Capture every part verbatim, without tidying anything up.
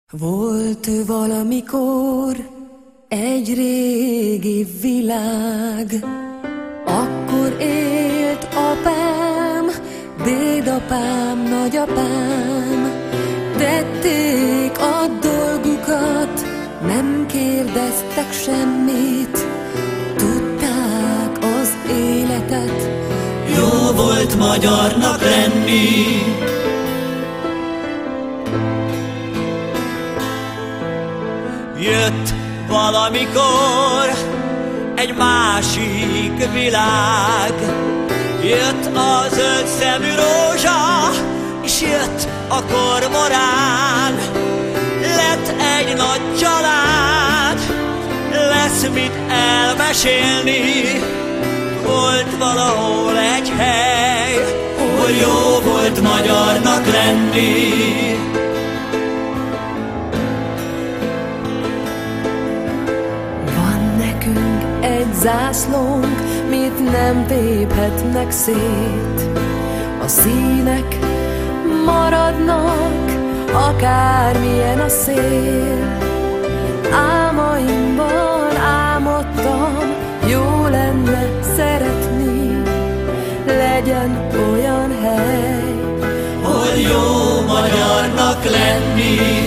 Volt valamikor egy régi világ, akkor élt apám, dédapám, nagyapám. Tették a dolgukat, nem kérdeztek semmit, tudták az életet. Jó volt magyarnak lenni. Jött valamikor egy másik világ, jött a zöld szemű rózsa, és jött a kormorán. Lett egy nagy család, lesz mit elmesélni. Volt valahol egy hely, hol jó volt magyarnak lenni. Egy zászlónk, mit nem téphetnek szét. A színek maradnak, akármilyen a szél. Álmaimban álmodtam, jó lenne szeretni, legyen olyan hely, hol jó magyarnak lenni.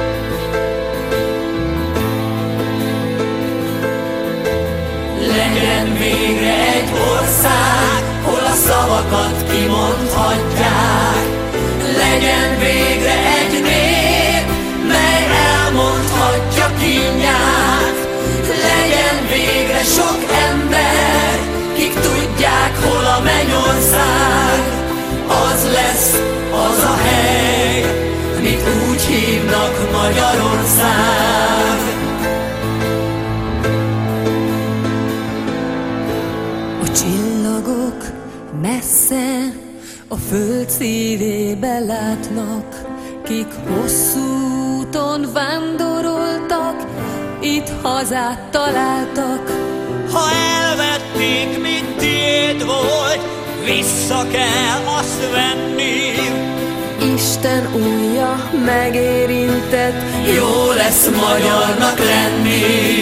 Legyen végre egy ország, hol a szavakat kimondhatják. Legyen végre egy nép, mely elmondhatja kínját. Legyen végre sok ember, kik tudják, hol a mennyország. Az lesz az a hely, mit úgy hívnak Magyarország. Csillagok messze a föld szívébe látnak, kik hosszú úton vándoroltak, itt hazát találtak. Ha elvették, mint tiéd volt, vissza kell azt venni. Isten ujja megérintett, jó lesz magyarnak lenni.